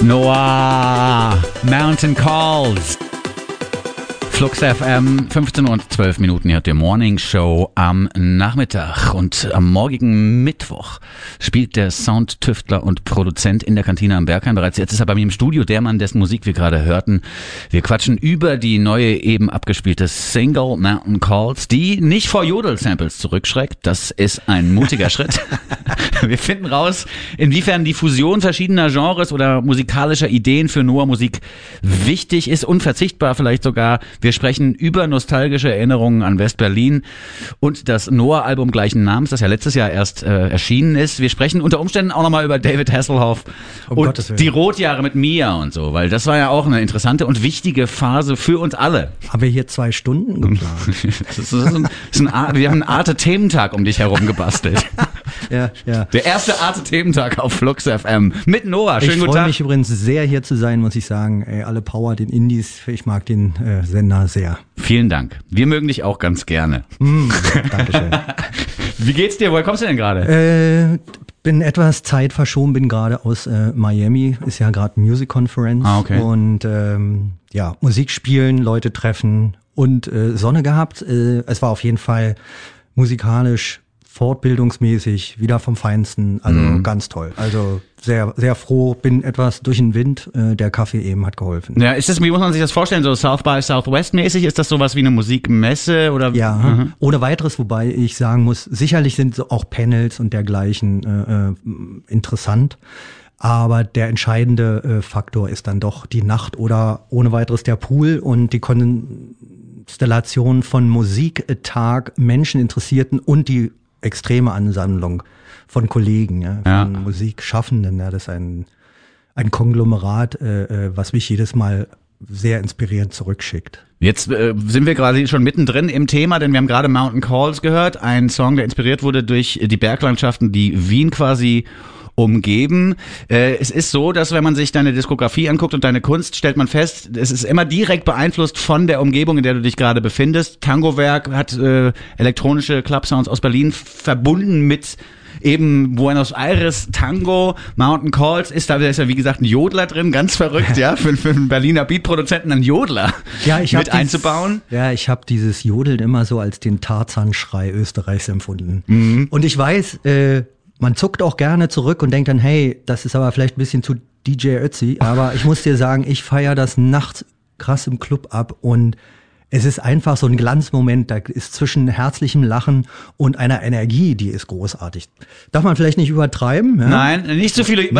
Noah, Mountain Calls. Flux FM, 15 und 12 Minuten, hier hat die Morning Show am Nachmittag. Und am morgigen Mittwoch spielt der Soundtüftler und Produzent in der Kantine am Berghain bereits. Jetzt ist er bei mir im Studio, der Mann, dessen Musik wir gerade hörten. Wir quatschen über die neue, eben abgespielte Single Mountain Calls, die nicht vor Jodel-Samples zurückschreckt. Das ist ein mutiger Schritt. Wir finden raus, inwiefern die Fusion verschiedener Genres oder musikalischer Ideen für Noah Musik wichtig ist, unverzichtbar vielleicht sogar. Wir sprechen über nostalgische Erinnerungen an West-Berlin und das Noah-Album gleichen Namens, das ja letztes Jahr erst erschienen ist. Wir sprechen unter Umständen auch nochmal über David Hasselhoff und die Rotjahre mit Mia und so, weil das war ja auch eine interessante und wichtige Phase für uns alle. Haben wir hier 2 Stunden geplant? Wir haben einen Arte-Thementag um dich herum gebastelt. Ja. Der erste Arte-Thementag auf Flux FM mit Noah. Schönen guten Tag. Ich freue mich übrigens sehr, hier zu sein, muss ich sagen. Ey, alle Power, den Indies. Ich mag den Sender sehr. Vielen Dank. Wir mögen dich auch ganz gerne. Dankeschön. Wie geht's dir? Woher kommst du denn gerade? Bin etwas Zeit verschoben, bin gerade aus Miami. Ist ja gerade Music Conference. Okay. Und Musik spielen, Leute treffen und Sonne gehabt. Es war auf jeden Fall musikalisch, fortbildungsmäßig, wieder vom Feinsten, also ganz toll. Also sehr, sehr froh, bin etwas durch den Wind, der Kaffee eben hat geholfen. Ja, wie muss man sich das vorstellen, so South by Southwest mäßig? Ist das sowas wie eine Musikmesse oder? Ja, ohne weiteres, wobei ich sagen muss, sicherlich sind so auch Panels und dergleichen interessant. Aber der entscheidende Faktor ist dann doch die Nacht oder ohne weiteres der Pool und die Konstellation von Musiktag, Menscheninteressierten und die extreme Ansammlung von Kollegen, von Musikschaffenden. Ja, das ist ein Konglomerat, was mich jedes Mal sehr inspirierend zurückschickt. Jetzt sind wir gerade schon mittendrin im Thema, denn wir haben gerade Mountain Calls gehört, ein Song, der inspiriert wurde durch die Berglandschaften, die Wien quasi umgeben. Es ist so, dass wenn man sich deine Diskografie anguckt und deine Kunst, stellt man fest, es ist immer direkt beeinflusst von der Umgebung, in der du dich gerade befindest. Tangowerk hat elektronische Clubsounds aus Berlin verbunden mit eben Buenos Aires, Tango, Mountain Calls, ist ja wie gesagt ein Jodler drin, ganz verrückt, ja, für einen Berliner Beatproduzenten einen Jodler mit einzubauen. Ich habe dieses Jodeln immer so als den Tarzan-Schrei Österreichs empfunden. Und ich weiß, man zuckt auch gerne zurück und denkt dann, hey, das ist aber vielleicht ein bisschen zu DJ Ötzi, aber ich muss dir sagen, ich feiere das nachts krass im Club ab und es ist einfach so ein Glanzmoment, da ist zwischen herzlichem Lachen und einer Energie, die ist großartig. Darf man vielleicht nicht übertreiben? Ja? Nein, nicht zu viele.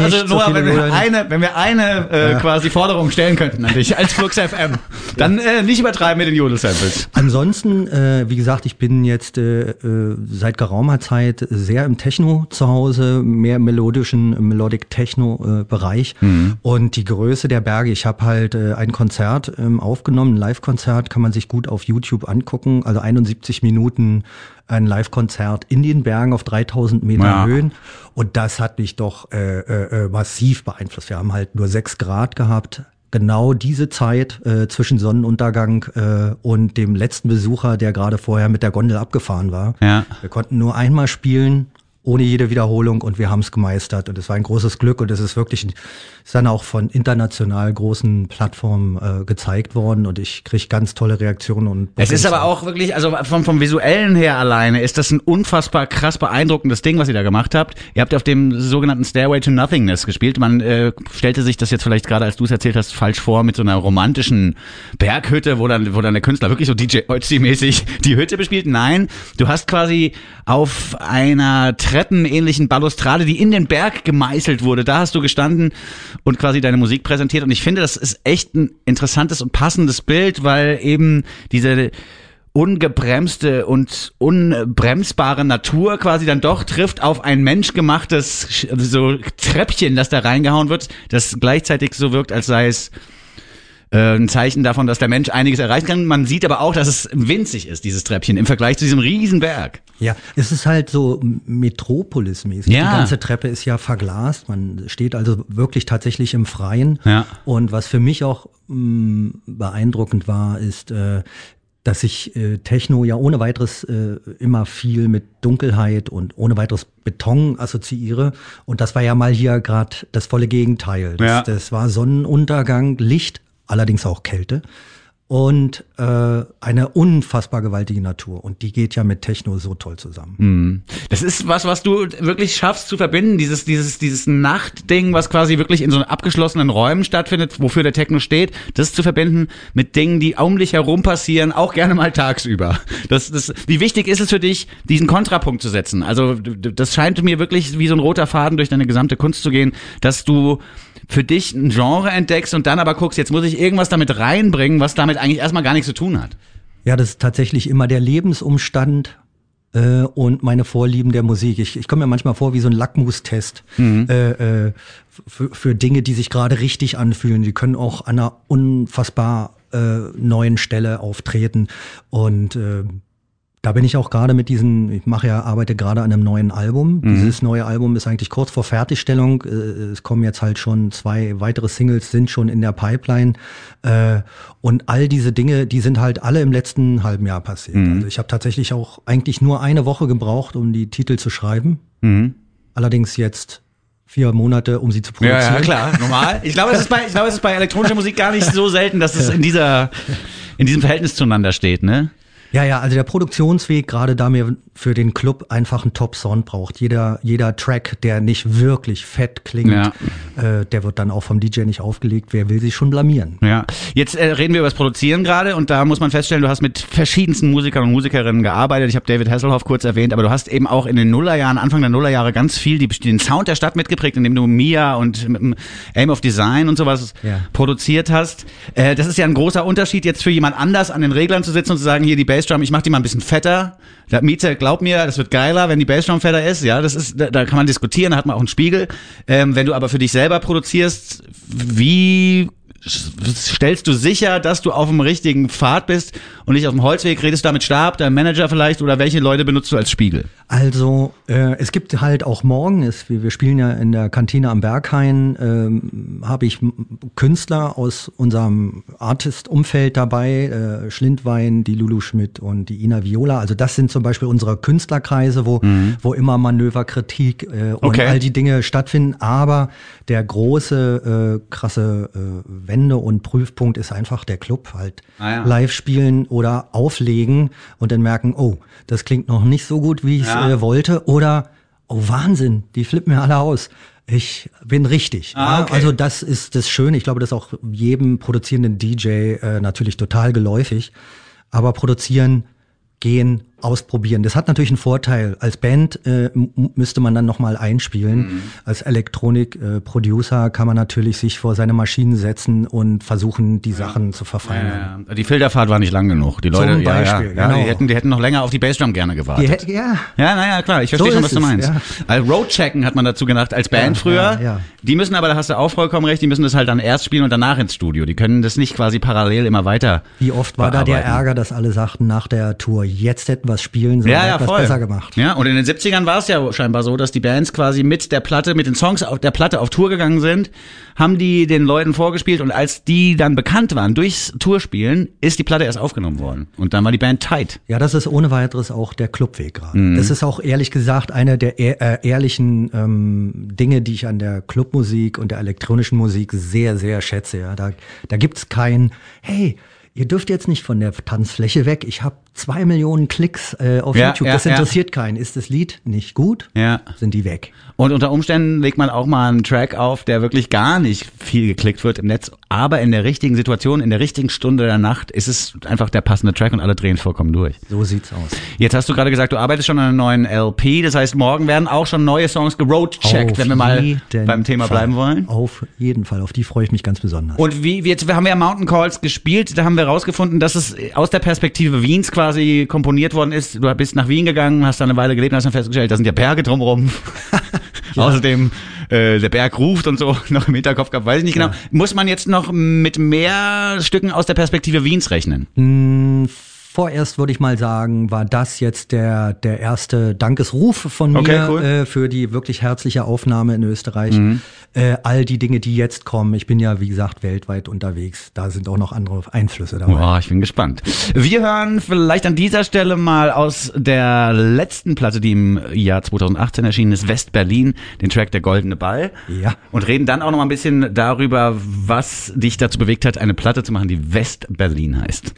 Wenn wir eine quasi Forderung stellen könnten an dich als Flux FM, dann nicht übertreiben mit den Jodel-Samples. Ansonsten, wie gesagt, ich bin jetzt seit geraumer Zeit sehr im Techno zu Hause, mehr im Melodic Techno-Bereich. Und die Größe der Berge, ich habe halt ein Konzert aufgenommen, ein Live-Konzert, kann man sich gut auf YouTube angucken, also 71 Minuten ein Live-Konzert in den Bergen auf 3000 Meter Höhen und das hat mich doch massiv beeinflusst. Wir haben halt nur 6 Grad gehabt, genau diese Zeit zwischen Sonnenuntergang und dem letzten Besucher, der gerade vorher mit der Gondel abgefahren war. Ja. Wir konnten nur einmal spielen, ohne jede Wiederholung und wir haben es gemeistert und es war ein großes Glück und es ist wirklich, ist dann auch von international großen Plattformen gezeigt worden und ich kriege ganz tolle Reaktionen. Und es ist aber auch wirklich, also vom Visuellen her alleine ist das ein unfassbar krass beeindruckendes Ding, was ihr da gemacht habt. Ihr habt auf dem sogenannten Stairway to Nothingness gespielt. Man stellte sich das jetzt vielleicht gerade, als du es erzählt hast, falsch vor mit so einer romantischen Berghütte, wo dann der Künstler wirklich so DJ Ötzi-mäßig die Hütte bespielt. Nein, du hast quasi auf einer treppenähnlichen Balustrade, die in den Berg gemeißelt wurde, da hast du gestanden und quasi deine Musik präsentiert und ich finde, das ist echt ein interessantes und passendes Bild, weil eben diese ungebremste und unbremsbare Natur quasi dann doch trifft auf ein menschgemachtes so Treppchen, das da reingehauen wird, das gleichzeitig so wirkt, als sei es ein Zeichen davon, dass der Mensch einiges erreichen kann. Man sieht aber auch, dass es winzig ist, dieses Treppchen, im Vergleich zu diesem Riesenberg. Ja, es ist halt so Metropolis-mäßig. Ja. Die ganze Treppe ist ja verglast. Man steht also wirklich tatsächlich im Freien. Ja. Und was für mich auch beeindruckend war, ist, dass ich Techno ja ohne weiteres immer viel mit Dunkelheit und ohne weiteres Beton assoziiere. Und das war ja mal hier gerade das volle Gegenteil. Das war Sonnenuntergang, Licht, allerdings auch Kälte. Und eine unfassbar gewaltige Natur. Und die geht ja mit Techno so toll zusammen. Das ist was du wirklich schaffst zu verbinden. Dieses Nachtding, was quasi wirklich in so abgeschlossenen Räumen stattfindet, wofür der Techno steht, das zu verbinden mit Dingen, die um dich herum passieren, auch gerne mal tagsüber. Wie wichtig ist es für dich, diesen Kontrapunkt zu setzen? Also das scheint mir wirklich wie so ein roter Faden durch deine gesamte Kunst zu gehen, dass du für dich ein Genre entdeckst und dann aber guckst, jetzt muss ich irgendwas damit reinbringen, was damit eigentlich erstmal gar nichts zu tun hat. Ja, das ist tatsächlich immer der Lebensumstand und meine Vorlieben der Musik. Ich komme mir manchmal vor wie so ein Lackmustest für Dinge, die sich gerade richtig anfühlen. Die können auch an einer unfassbar neuen Stelle auftreten. Und da bin ich auch gerade mit arbeite gerade an einem neuen Album. Dieses neue Album ist eigentlich kurz vor Fertigstellung. Es kommen jetzt halt schon 2 weitere Singles, sind schon in der Pipeline. Und all diese Dinge, die sind halt alle im letzten halben Jahr passiert. Also ich habe tatsächlich auch eigentlich nur eine Woche gebraucht, um die Titel zu schreiben. Allerdings jetzt 4 Monate, um sie zu produzieren. Ja, klar, normal. Ich glaube, es ist bei elektronischer Musik gar nicht so selten, dass es in diesem Verhältnis zueinander steht, ne? Ja, also der Produktionsweg, gerade da mir für den Club einfach einen Top-Sound braucht. Jeder Track, der nicht wirklich fett klingt, der wird dann auch vom DJ nicht aufgelegt. Wer will sich schon blamieren? Ja, jetzt reden wir über das Produzieren gerade und da muss man feststellen, du hast mit verschiedensten Musikern und Musikerinnen gearbeitet. Ich habe David Hasselhoff kurz erwähnt, aber du hast eben auch in den Nullerjahren, Anfang der Nullerjahre ganz viel den Sound der Stadt mitgeprägt, indem du Mia und Aim of Design und sowas produziert hast. Das ist ja ein großer Unterschied, jetzt für jemand anders an den Reglern zu sitzen und zu sagen, hier die Bassdrum, ich mach die mal ein bisschen fetter. Der Miete, glaub mir, das wird geiler, wenn die Bassdrum fetter ist. Ja, da kann man diskutieren, da hat man auch einen Spiegel. Wenn du aber für dich selber produzierst, wie stellst du sicher, dass du auf dem richtigen Pfad bist und nicht auf dem Holzweg? Redest du da mit Stab, deinem Manager vielleicht, oder welche Leute benutzt du als Spiegel? Also es gibt halt auch morgen, wir spielen ja in der Kantine am Berghain, habe ich Künstler aus unserem Artist-Umfeld dabei, Schlindwein, die Lulu Schmidt und die Ina Viola. Also das sind zum Beispiel unsere Künstlerkreise, wo immer Manöverkritik und all die Dinge stattfinden. Aber der große, krasse Wende- und Prüfpunkt ist einfach der Club, halt live spielen oder auflegen und dann merken, oh, das klingt noch nicht so gut, wie ich wollte, oder oh Wahnsinn, die flippen mir alle aus. Ich bin richtig. Also das ist das Schöne. Ich glaube, das ist auch jedem produzierenden DJ natürlich total geläufig. Aber produzieren, gehen, ausprobieren. Das hat natürlich einen Vorteil. Als Band müsste man dann nochmal einspielen. Als Elektronik-Producer kann man natürlich sich vor seine Maschinen setzen und versuchen, die Sachen zu verfeinern. Die Filterfahrt war nicht lang genug. Die Leute, zum Beispiel, genau. Die hätten noch länger auf die Bassdrum gerne gewartet. Klar, ich verstehe schon, was du meinst. Roadchecken hat man dazu gedacht, als Band früher. Ja. Die müssen aber, da hast du auch vollkommen recht, die müssen das halt dann erst spielen und danach ins Studio. Die können das nicht quasi parallel immer weiter Wie oft war da der Ärger, dass alle sagten nach der Tour, jetzt hätten wir was spielen sollen, etwas besser gemacht. Ja, und in den 70ern war es ja scheinbar so, dass die Bands quasi mit der Platte, mit den Songs auf der Platte auf Tour gegangen sind, haben die den Leuten vorgespielt und als die dann bekannt waren durchs Tourspielen, ist die Platte erst aufgenommen worden. Und dann war die Band tight. Ja, das ist ohne weiteres auch der Clubweg gerade. Das ist auch ehrlich gesagt eine der ehrlichen Dinge, die ich an der Clubmusik und der elektronischen Musik sehr, sehr schätze. Ja, da gibt's kein, hey, ihr dürft jetzt nicht von der Tanzfläche weg. Ich habe 2 Millionen Klicks auf YouTube. Das interessiert keinen. Ist das Lied nicht gut? Sind die weg. Und unter Umständen legt man auch mal einen Track auf, der wirklich gar nicht viel geklickt wird im Netz. Aber in der richtigen Situation, in der richtigen Stunde der Nacht ist es einfach der passende Track und alle drehen vollkommen durch. So sieht's aus. Jetzt hast du gerade gesagt, du arbeitest schon an einer neuen LP. Das heißt, morgen werden auch schon neue Songs geroadcheckt, wenn wir mal beim Thema bleiben wollen. Auf jeden Fall. Auf die freue ich mich ganz besonders. Und wir haben ja Mountain Calls gespielt. Da haben wir rausgefunden, dass es aus der Perspektive Wiens quasi komponiert worden ist. Du bist nach Wien gegangen, hast da eine Weile gelebt und hast dann festgestellt, da sind ja Berge drumherum. Außerdem der Berg ruft und so noch im Hinterkopf gehabt, weiß ich nicht genau. Muss man jetzt noch mit mehr Stücken aus der Perspektive Wiens rechnen? Vorerst würde ich mal sagen, war das jetzt der erste Dankesruf von mir für die wirklich herzliche Aufnahme in Österreich. all die Dinge, die jetzt kommen. Ich bin ja, wie gesagt, weltweit unterwegs. Da sind auch noch andere Einflüsse dabei. Boah, ich bin gespannt. Wir hören vielleicht an dieser Stelle mal aus der letzten Platte, die im Jahr 2018 erschienen ist, West-Berlin, den Track Der Goldene Ball. Ja. Und reden dann auch noch mal ein bisschen darüber, was dich dazu bewegt hat, eine Platte zu machen, die West-Berlin heißt.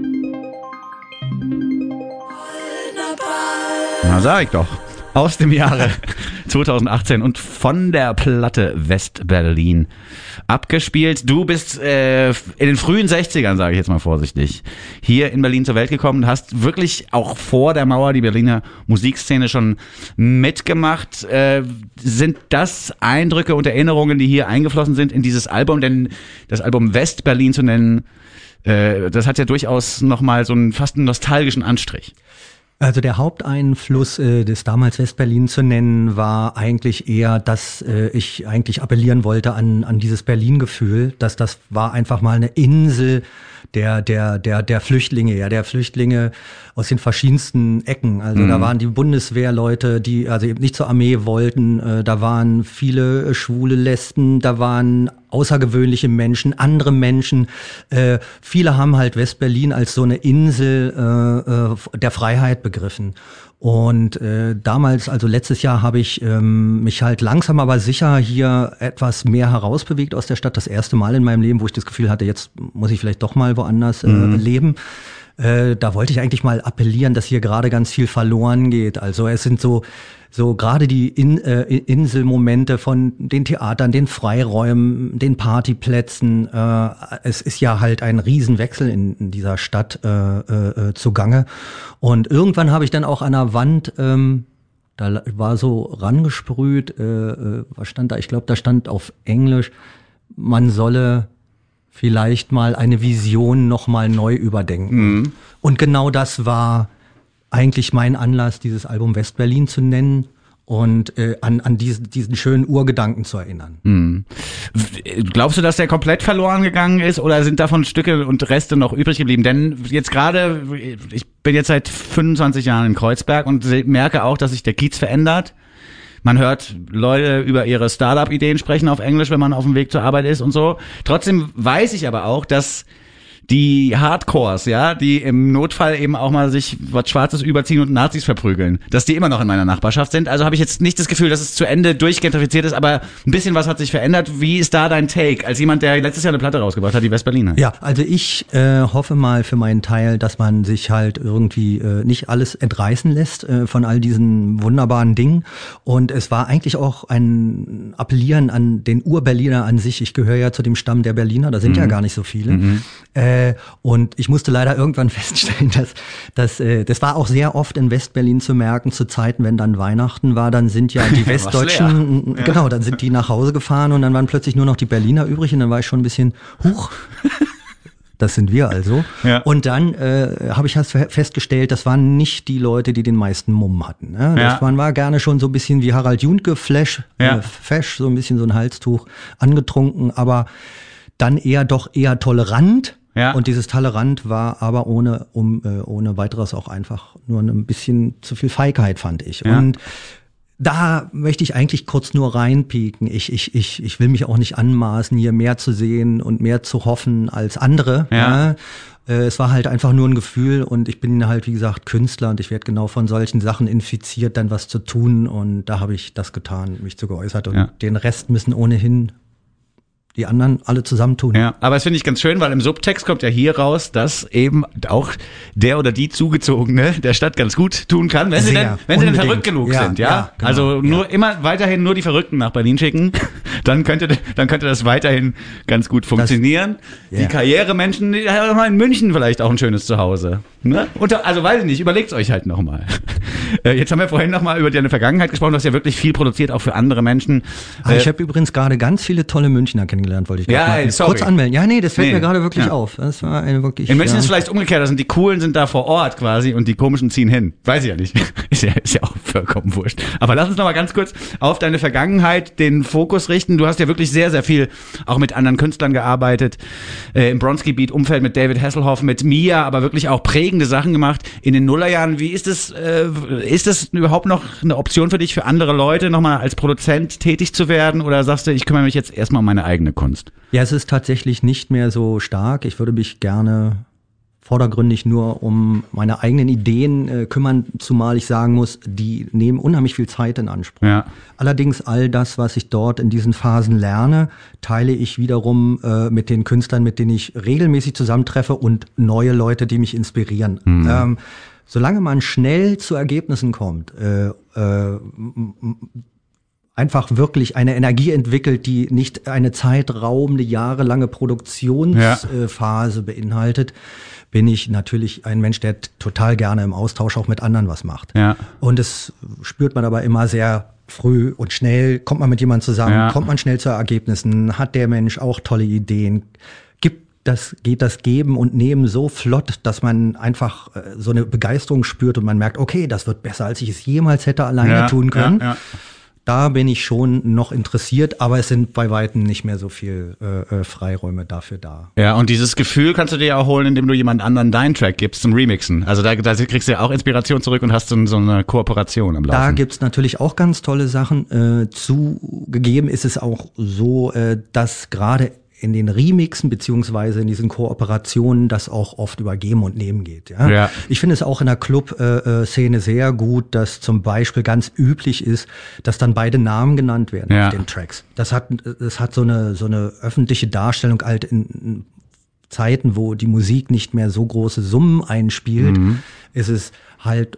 Na, sag ich doch. Aus dem Jahre 2018 und von der Platte West-Berlin abgespielt. Du bist in den frühen 60ern, sage ich jetzt mal vorsichtig, hier in Berlin zur Welt gekommen und hast wirklich auch vor der Mauer die Berliner Musikszene schon mitgemacht. Sind das Eindrücke und Erinnerungen, die hier eingeflossen sind in dieses Album? Denn das Album West-Berlin zu nennen, das hat ja durchaus nochmal so einen fast einen nostalgischen Anstrich. Also der Haupteinfluss des damals West-Berlin zu nennen war eigentlich eher, dass ich eigentlich appellieren wollte an dieses Berlin-Gefühl, dass das war einfach mal eine Insel der Flüchtlinge, ja, der Flüchtlinge aus den verschiedensten Ecken. Also da waren die Bundeswehrleute, die also eben nicht zur Armee wollten, da waren viele schwule Lesben, da waren außergewöhnliche Menschen, andere Menschen. Viele haben halt West-Berlin als so eine Insel der Freiheit begriffen. Und damals, also letztes Jahr, habe ich mich halt langsam aber sicher hier etwas mehr herausbewegt aus der Stadt. Das erste Mal in meinem Leben, wo ich das Gefühl hatte, jetzt muss ich vielleicht doch mal woanders leben. Da wollte ich eigentlich mal appellieren, dass hier gerade ganz viel verloren geht. Also es sind so gerade die Inselmomente von den Theatern, den Freiräumen, den Partyplätzen. Es ist ja halt ein Riesenwechsel in dieser Stadt zugange. Und irgendwann habe ich dann auch an der Wand, da war so rangesprüht, was stand da? Ich glaube, da stand auf Englisch, man solle vielleicht mal eine Vision noch mal neu überdenken. Und genau das war eigentlich mein Anlass, dieses Album West-Berlin zu nennen und an diesen schönen Urgedanken zu erinnern. Glaubst du, dass der komplett verloren gegangen ist oder sind davon Stücke und Reste noch übrig geblieben? Denn jetzt gerade, ich bin jetzt seit 25 Jahren in Kreuzberg und merke auch, dass sich der Kiez verändert. Man hört Leute über ihre Startup-Ideen sprechen auf Englisch, wenn man auf dem Weg zur Arbeit ist und so. Trotzdem weiß ich aber auch, dass die Hardcores, ja, die im Notfall eben auch mal sich was Schwarzes überziehen und Nazis verprügeln, dass die immer noch in meiner Nachbarschaft sind. Also habe ich jetzt nicht das Gefühl, dass es zu Ende durchgentrifiziert ist, aber ein bisschen was hat sich verändert. Wie ist da dein Take, als jemand, der letztes Jahr eine Platte rausgebracht hat, die West-Berlin hat? Ja, also ich hoffe mal für meinen Teil, dass man sich halt irgendwie nicht alles entreißen lässt von all diesen wunderbaren Dingen. Und es war eigentlich auch ein Appellieren an den Ur-Berliner an sich. Ich gehöre ja zu dem Stamm der Berliner, da sind ja gar nicht so viele. Und ich musste leider irgendwann feststellen, dass das war auch sehr oft in West-Berlin zu merken, zu Zeiten, wenn dann Weihnachten war, dann sind ja die Westdeutschen, genau, dann sind die nach Hause gefahren und dann waren plötzlich nur noch die Berliner übrig und dann war ich schon ein bisschen, das sind wir also. Ja. Und dann habe ich festgestellt, das waren nicht die Leute, die den meisten Mumm hatten. Ne? Man war gerne schon so ein bisschen wie Harald Juntke, Fesch, so ein bisschen so ein Halstuch angetrunken, aber dann eher tolerant. Ja. Und dieses Tolerant war aber ohne weiteres auch einfach nur ein bisschen zu viel Feigheit, fand ich. Ja. Und da möchte ich eigentlich kurz nur reinpieken. Ich will mich auch nicht anmaßen, hier mehr zu sehen und mehr zu hoffen als andere. Ja. Es war halt einfach nur ein Gefühl und ich bin halt, wie gesagt, Künstler und ich werde genau von solchen Sachen infiziert, dann was zu tun. Und da habe ich das getan, mich zu geäußert. Und den Rest müssen ohnehin die anderen alle zusammentun. Ja, aber das finde ich ganz schön, weil im Subtext kommt ja hier raus, dass eben auch der oder die Zugezogene der Stadt ganz gut tun kann, wenn sie denn verrückt genug sind, ja. Genau, also immer weiterhin nur die Verrückten nach Berlin schicken, dann könnte das weiterhin ganz gut funktionieren. Die Karrieremenschen, die haben in München vielleicht auch ein schönes Zuhause. Ne? Also weiß ich nicht, überlegt's euch halt nochmal. Jetzt haben wir vorhin nochmal über deine Vergangenheit gesprochen, du hast ja wirklich viel produziert, auch für andere Menschen. Ich habe übrigens gerade ganz viele tolle Münchner kennengelernt, wollte ich mal kurz anmelden. Ja, nee, das fällt mir gerade wirklich auf. Das war wirklich. In München ist es vielleicht umgekehrt, also die Coolen sind da vor Ort quasi und die Komischen ziehen hin. Weiß ich ja nicht. Ist ja auch vollkommen wurscht. Aber lass uns nochmal ganz kurz auf deine Vergangenheit den Fokus richten. Du hast ja wirklich sehr, sehr viel auch mit anderen Künstlern gearbeitet, im Bronski Beat Umfeld mit David Hasselhoff, mit Mia, aber wirklich auch prägende Sachen gemacht in den Nullerjahren. Wie ist es überhaupt noch eine Option für dich, für andere Leute nochmal als Produzent tätig zu werden, oder sagst du, ich kümmere mich jetzt erstmal um meine eigene Kunst? Ja, es ist tatsächlich nicht mehr so stark. Ich würde mich gerne vordergründig nur um meine eigenen Ideen kümmern, zumal ich sagen muss, die nehmen unheimlich viel Zeit in Anspruch. Ja. Allerdings all das, was ich dort in diesen Phasen lerne, teile ich wiederum mit den Künstlern, mit denen ich regelmäßig zusammentreffe, und neue Leute, die mich inspirieren. Solange man schnell zu Ergebnissen kommt, einfach wirklich eine Energie entwickelt, die nicht eine zeitraubende, jahrelange Produktionsphase beinhaltet, bin ich natürlich ein Mensch, der total gerne im Austausch auch mit anderen was macht. Ja. Und das spürt man aber immer sehr früh und schnell. Kommt man mit jemandem zusammen, kommt man schnell zu Ergebnissen, hat der Mensch auch tolle Ideen, geht das Geben und Nehmen so flott, dass man einfach so eine Begeisterung spürt und man merkt, okay, das wird besser, als ich es jemals hätte alleine tun können. Ja. Da bin ich schon noch interessiert, aber es sind bei Weitem nicht mehr so viel Freiräume dafür da. Ja, und dieses Gefühl kannst du dir ja auch holen, indem du jemand anderen deinen Track gibst zum Remixen. Also da kriegst du ja auch Inspiration zurück und hast so eine Kooperation am Laufen. Da gibt's natürlich auch ganz tolle Sachen. Zugegeben ist es auch so, dass gerade in den Remixen beziehungsweise in diesen Kooperationen das auch oft über Geben und Nehmen geht. Ja? Ich finde es auch in der Club-Szene sehr gut, dass zum Beispiel ganz üblich ist, dass dann beide Namen genannt werden auf den Tracks. Das hat so eine öffentliche Darstellung halt in Zeiten, wo die Musik nicht mehr so große Summen einspielt, ist es halt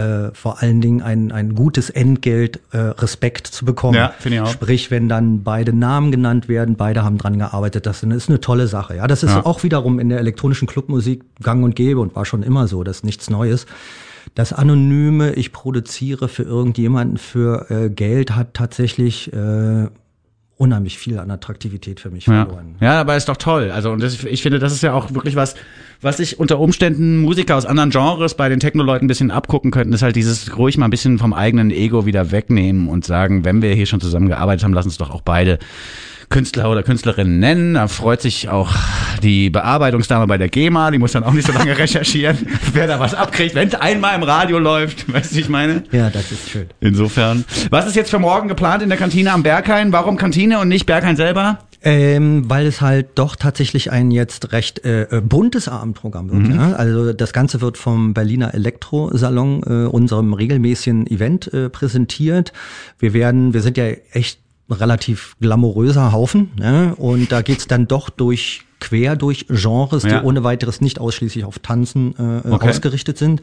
vor allen Dingen ein gutes Entgelt, Respekt zu bekommen. Ja, finde ich auch. Sprich, wenn dann beide Namen genannt werden, beide haben dran gearbeitet, das ist eine tolle Sache. Ja, das ist auch wiederum in der elektronischen Clubmusik gang und gäbe und war schon immer so, das ist nichts Neues. Das Anonyme, ich produziere für irgendjemanden für Geld, hat tatsächlich unheimlich viel an Attraktivität für mich verloren. Ja, aber ist doch toll. Also und ich finde, das ist ja auch wirklich was sich unter Umständen Musiker aus anderen Genres bei den Techno-Leuten ein bisschen abgucken könnten, ist halt dieses ruhig mal ein bisschen vom eigenen Ego wieder wegnehmen und sagen, wenn wir hier schon zusammengearbeitet haben, lass uns doch auch beide Künstler oder Künstlerinnen nennen. Da freut sich auch die Bearbeitungsdame bei der GEMA, die muss dann auch nicht so lange recherchieren, wer da was abkriegt, wenn es einmal im Radio läuft, weißt du, wie ich meine? Ja, das ist schön. Insofern. Was ist jetzt für morgen geplant in der Kantine am Berghain? Warum Kantine und nicht Berghain selber? Weil es halt doch tatsächlich ein jetzt recht buntes Abendprogramm wird. Ja? Also das Ganze wird vom Berliner Elektrosalon, unserem regelmäßigen Event, präsentiert. Wir sind ja echt relativ glamouröser Haufen, ne? Und da geht's dann doch quer durch Genres, die ohne weiteres nicht ausschließlich auf Tanzen ausgerichtet sind.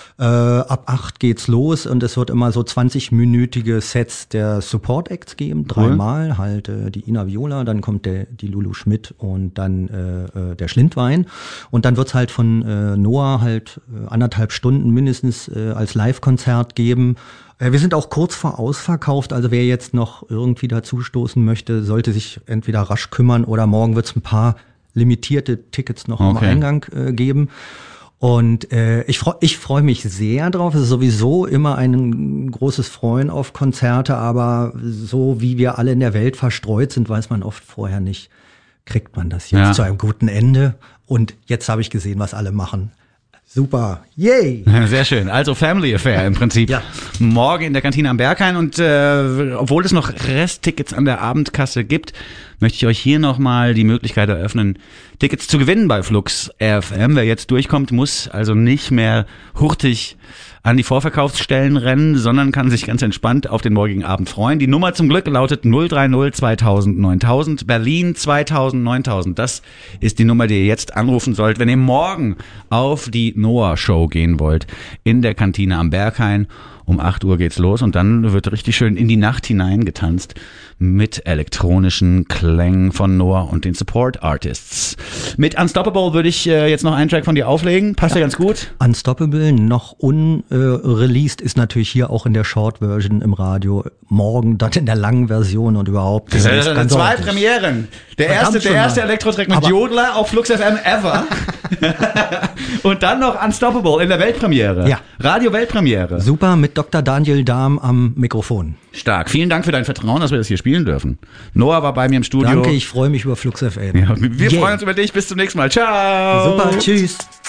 Ab 8 geht's los und es wird immer so 20-minütige Sets der Support-Acts geben, dreimal, halt die Ina Viola, dann kommt die Lulu Schmidt und dann der Schlindwein und dann wird's halt von Noah halt 1,5 Stunden mindestens als Live-Konzert geben. Wir sind auch kurz vor ausverkauft, also wer jetzt noch irgendwie dazustoßen möchte, sollte sich entweder rasch kümmern oder morgen wird's ein paar limitierte Tickets noch am Eingang geben. Und ich freu mich sehr drauf. Es ist sowieso immer ein großes Freuen auf Konzerte, aber so wie wir alle in der Welt verstreut sind, weiß man oft vorher nicht, kriegt man das jetzt zu einem guten Ende. Und jetzt habe ich gesehen, was alle machen. Super, yay! Sehr schön. Also Family Affair im Prinzip. Ja. Morgen in der Kantine am Berghain und obwohl es noch Resttickets an der Abendkasse gibt, möchte ich euch hier nochmal die Möglichkeit eröffnen, Tickets zu gewinnen bei Flux FM. Wer jetzt durchkommt, muss also nicht mehr hurtig an die Vorverkaufsstellen rennen, sondern kann sich ganz entspannt auf den morgigen Abend freuen. Die Nummer zum Glück lautet 030 2000 9000, Berlin 2000 9000. Das ist die Nummer, die ihr jetzt anrufen sollt, wenn ihr morgen auf die Noah-Show gehen wollt in der Kantine am Berghain. Um 8 Uhr geht's los und dann wird richtig schön in die Nacht hinein getanzt mit elektronischen Klängen von Noah und den Support Artists. Mit Unstoppable würde ich jetzt noch einen Track von dir auflegen. Passt ja ganz gut. Unstoppable, noch unreleased, ist natürlich hier auch in der Short-Version im Radio. Morgen dann in der langen Version und überhaupt. Das sind 2 Premieren. Der erste Elektro-Track mit Jodler auf Flux FM ever. Und dann noch Unstoppable in der Weltpremiere. Ja. Radio-Weltpremiere. Super, mit Dr. Daniel Dahm am Mikrofon. Stark. Vielen Dank für dein Vertrauen, dass wir das hier spielen dürfen. Noah war bei mir im Studio. Danke, ich freue mich über Flux FM. Ja, wir freuen uns über dich. Bis zum nächsten Mal. Ciao. Super, tschüss.